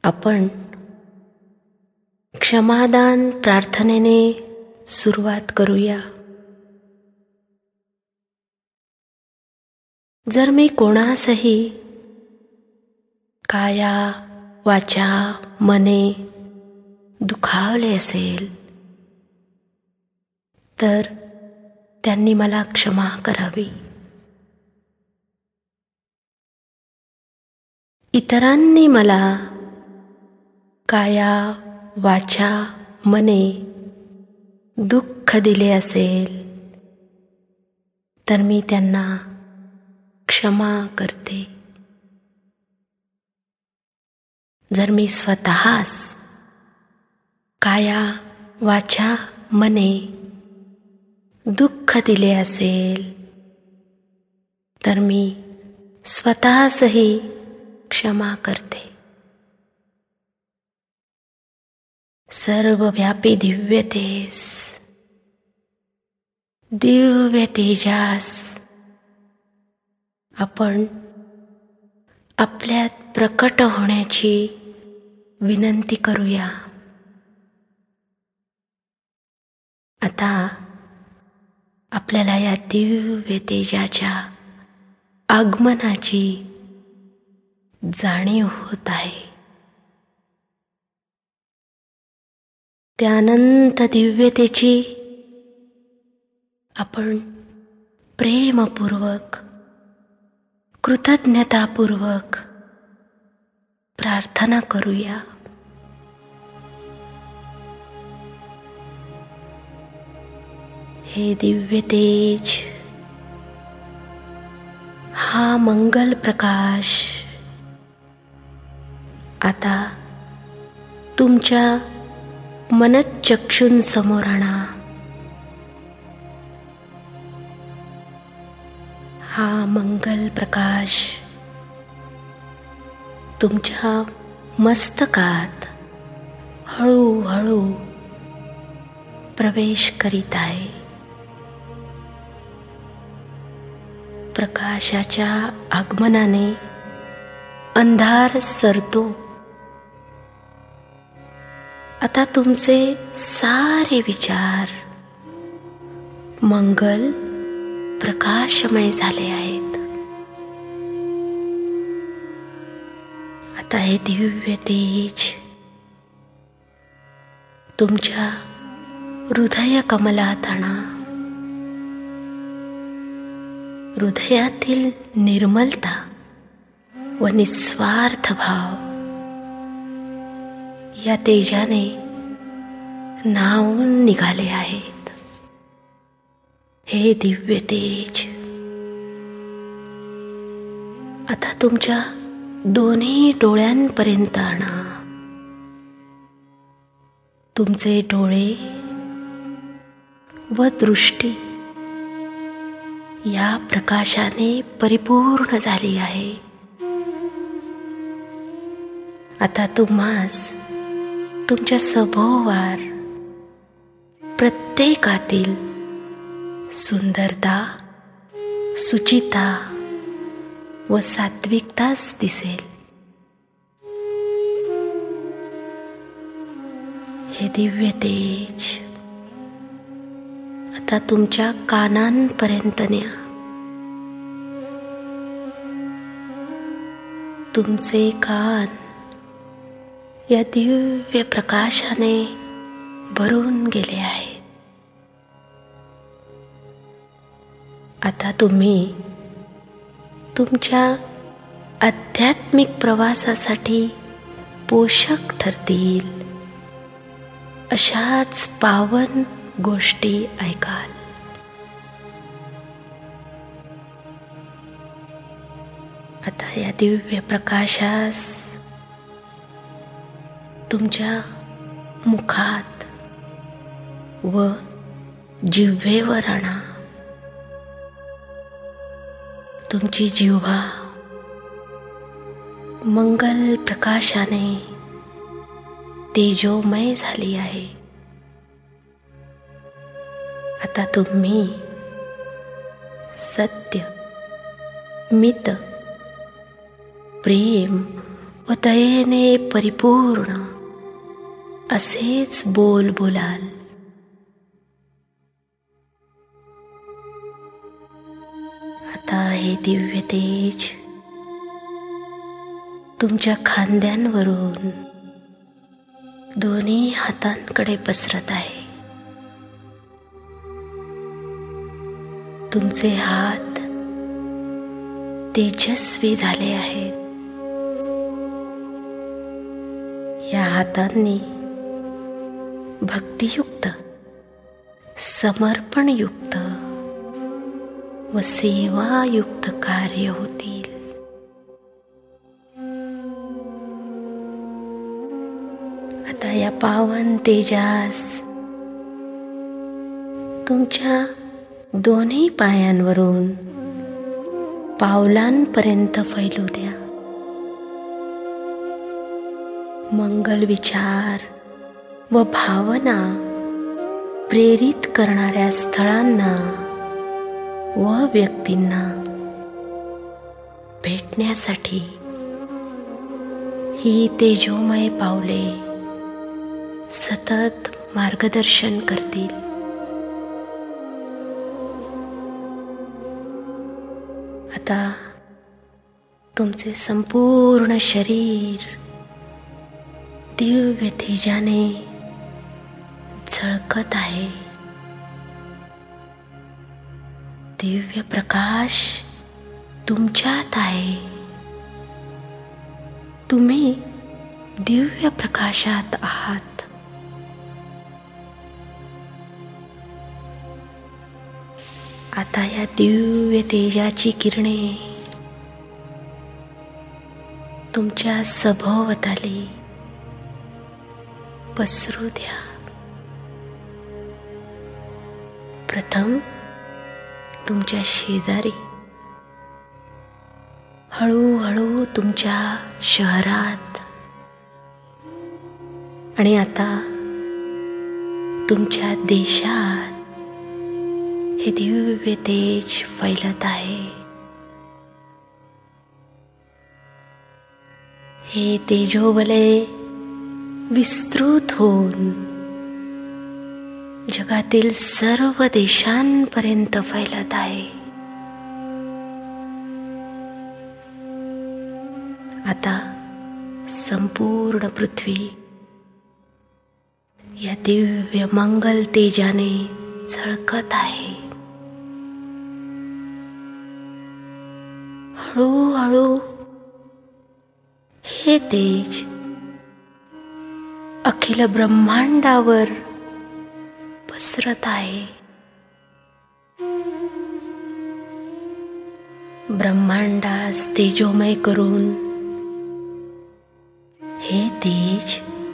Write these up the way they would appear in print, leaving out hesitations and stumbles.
आपण क्षमादान प्रार्थनेने सुरुवात करूया. जर मी कोणासही काया वाचा मने दुखावले असेल तर त्यांनी मला क्षमा करावी. इतरांनी मला काया वाचा मने दुःख दिले असेल तर मी त्यांना क्षमा करते. जर मी स्वतःस काया वाचा मने दुःख दिले असेल तर मी स्वतःसही क्षमा करते. सर्वव्यापी दिव्य तेज, दिव्य तेजास आपण आपल्यात प्रकट होण्याची विनंती करूया. आता आपल्याला या दिव्य तेजाच्या आगमनाची जाणीव होत आहे. त्या अनंत दिव्यतेची आपण प्रेमपूर्वक, कृतज्ञतापूर्वक प्रार्थना करूया. हे दिव्य तेज, हा मंगल प्रकाश आता तुमच्या मनःचक्षुंसमोर आणा. हा मंगल प्रकाश तुमच्या मस्तकात हळूहळू प्रवेश करीत आहे. प्रकाशाच्या आगमनाने अंधार सरतो. आता तुमचे सारे विचार मंगल प्रकाशमय झाले आहेत. आता हे दिव्य तेज तुमच्या हृदय कमलात आणा. हृदयातील निर्मलता व निस्वार्थ भाव या तेजाने न्हाऊन निघाले आहेत. हे दिव्य तेज आता तुमच्या दोन्ही डोळ्यांपर्यंत आणा. तुमचे डोळे व दृष्टी या प्रकाशाने परिपूर्ण झाली आहे. आता तुम्हास तुमच्या सभोवार प्रत्येकातील सुंदरता, सुचिता व सात्विकताच दिसेल. हे दिव्य तेज आता तुमच्या कानांपर्यंत न्या. तुमचे कान या दिव्य प्रकाशाने भरून गेले आहेत. आता तुम्ही तुमच्या आध्यात्मिक प्रवासासाठी पोषक ठरतील अशाच पावन गोष्टी ऐकाल. आता या दिव्य प्रकाशास तुमच्या मुखात व जिव्हेवर आणा. तुमची जिव्हा मंगल प्रकाशाने तेजोमय झाली आहे. आता तुम्ही सत्य, मित, प्रेम व दयेने परिपूर्ण असेच बोल बोलाल. आता हे दिव्य तेज तुमच्या खांद्यांवरून दोन्ही हातांकडे पसरत आहे. तुमचे हात तेजस्वी झाले आहेत. या हातांनी भक्तियुक्त, समर्पणयुक्त व सेवायुक्त कार्य होतील. आता या पावन तेजास तुमच्या दोन्ही पायांवरून पावलांपर्यंत फैलू द्या. मंगल विचार व भावना प्रेरित करणाऱ्या स्थळांना व व्यक्तींना भेटण्यासाठी ही तेजोमय पावले सतत मार्गदर्शन करतील. आता तुमचे संपूर्ण शरीर दिव्य तेजाने झळकत आहे. दिव्य प्रकाश तुमच्यात आहे. तुम्ही दिव्य प्रकाशात आहात. आता या दिव्य तेजाची किरणे तुमच्या सभोवताली पसरू द्या. प्रथम तुमच्या शेजारी, हळूहळू तुमच्या शहरात आणि आता तुमच्या देशात हे दिव्य तेज फैलत आहे. हे तेजोवलय विस्तृत होऊन जगातील सर्व देशांपर्यंत फैलत आहे. आता संपूर्ण पृथ्वी या दिव्य मंगल तेजाने झळकत आहे. हळूहळू हे तेज अखिल ब्रह्मांडावर पसरत आहे. ब्रह्मांडास तेजोमय करून हे तेज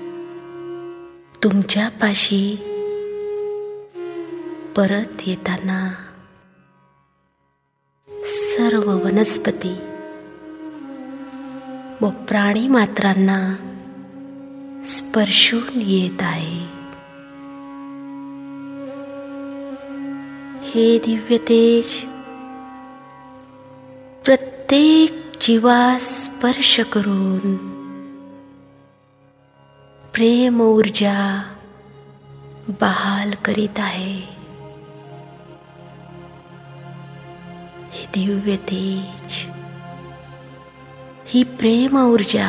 तुमच्यापाशी परत येताना सर्व वनस्पती व प्राणी मात्रांना स्पर्शून येत आहे. हे दिव्य तेज प्रत्येक जीवास स्पर्श करून प्रेम ऊर्जा बहाल करीत आहे. हे दिव्य तेज, ही प्रेम ऊर्जा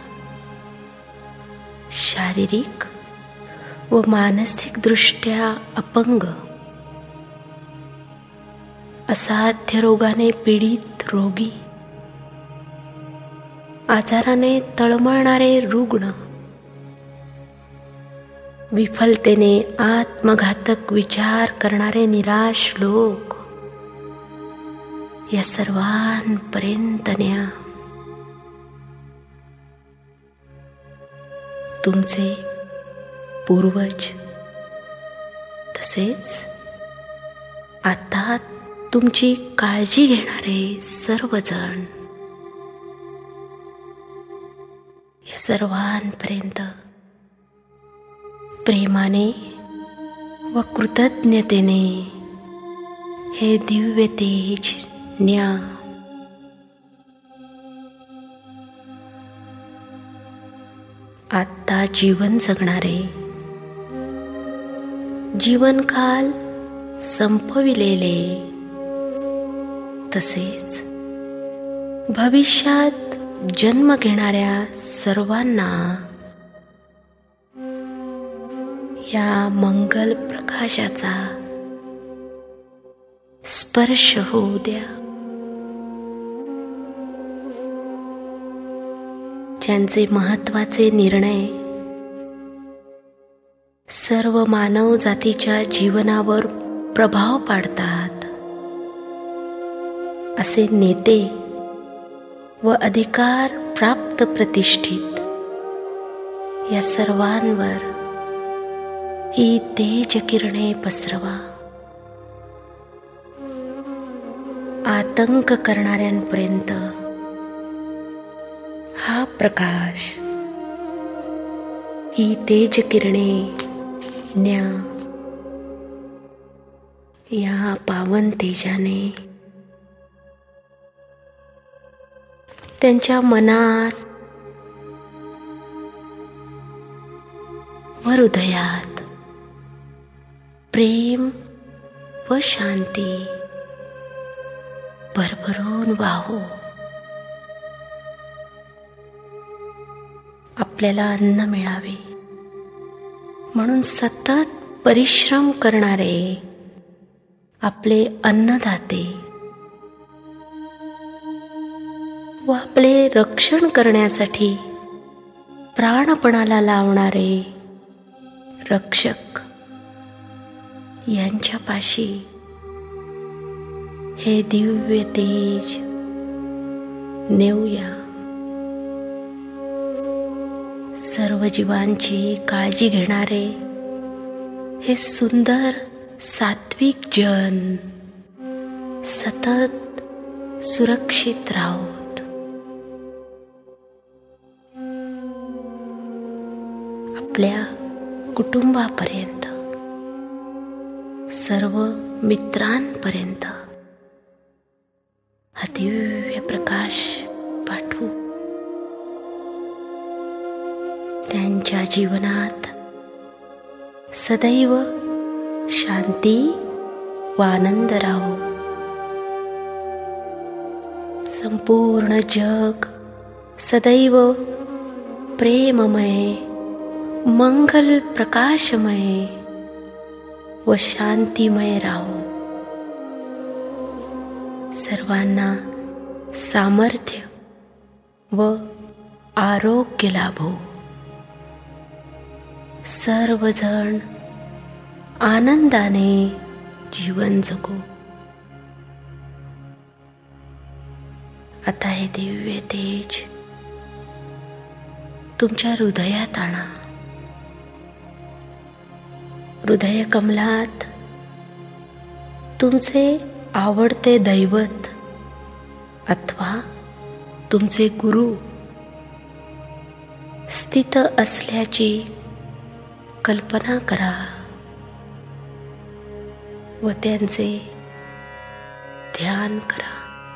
शारीरिक व मानसिक दृष्ट्या अपंग, असाध्य रोगाने पीडित रोगी, आजाराने तळमळणारे रुग्ण, विफलतेने आत्मघातक विचार करणारे निराश लोक, या सर्वांपर्यंत न्या. तुमचे पूर्वज तसेच आता तुमची काळजी घेणारे सर्वजण, या सर्वांपर्यंत प्रेमाने व कृतज्ञतेने हे दिव्य तेज न्या. आत्ता जीवन जगणारे, जीवनकाल संपविलेले, तसेच भविष्यात जन्म घेणाऱ्या सर्वांना या मंगल प्रकाशाचा स्पर्श होऊ द्या. ज्यांचे महत्त्वाचे निर्णय सर्व मानव जातीच्या जीवनावर प्रभाव पाडतात, असे नेते व अधिकार प्राप्त प्रतिष्ठित या सर्वांवर ही तेज किरणे पसरवा. आतंक करणाऱ्यांपर्यंत हा प्रकाश, ही तेज किरणे न्या. या पावन तेजाने त्यांच्या मनात व हृदयात प्रेम व शांती भरभरून वाहो. आपल्याला अन्न मिळावे म्हणून सतत परिश्रम करणारे आपले अन्नदाते व आपले रक्षण करण्यासाठी प्राणपणाला लावणारे रक्षक यांच्यापाशी हे दिव्य तेज नेऊया. सर्व जीवांची काळजी घेणारे हे सुंदर सात्विक जन सतत सुरक्षित राहोत. आपल्या कुटुंबापर्यंत, सर्व मित्रांपर्यंत हा दिव्य प्रकाश पाठवू. त्यांच्या जीवनात सदैव शांती व आनंद राहो. संपूर्ण जग सदैव प्रेममय, मंगल प्रकाशमय व शांतिमय राहो. सर्वांना सामर्थ्य व आरोग्य लाभो. सर्वजण आनंदाने जीवन जगू. आता हे दिव्य तेज तुमच्या हृदयात आणा. हृदय कमलात तुमचे आवडते दैवत अथवा तुमचे गुरु स्थित असल्याची कल्पना करा व त्यांचे ध्यान करा.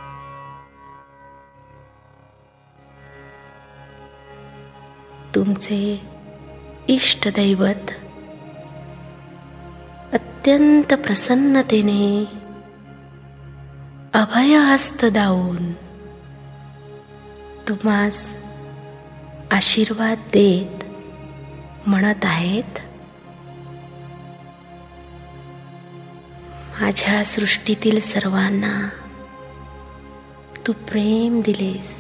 तुमचे इष्टदैवत अत्यंत प्रसन्नतेने अभयहस्त दावून तुम्हास आशीर्वाद देत म्हणत आहेत, माझ्या सृष्टीतील सर्वांना तू प्रेम दिलेस.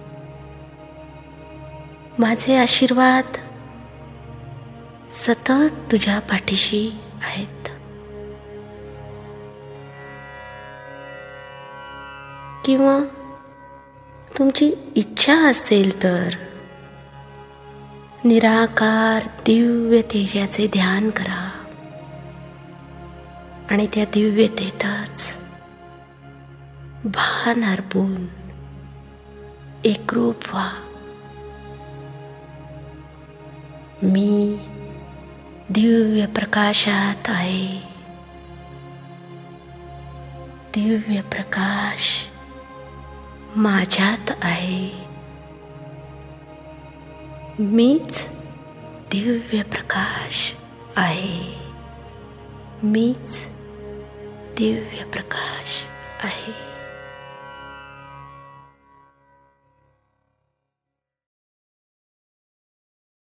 माझे आशीर्वाद सतत तुझ्या पाठीशी आहेत. किंवा तुमची इच्छा असेल तर निराकार दिव्य तेजाचे ध्यान करा आणि त्या दिव्यतेतच भान हरपून एकरूप व्हा. मी दिव्य प्रकाशात आहे. दिव्य प्रकाश माझ्यात आहे. मीच दिव्य प्रकाश आहे. मीच दिव्य प्रकाश आहे.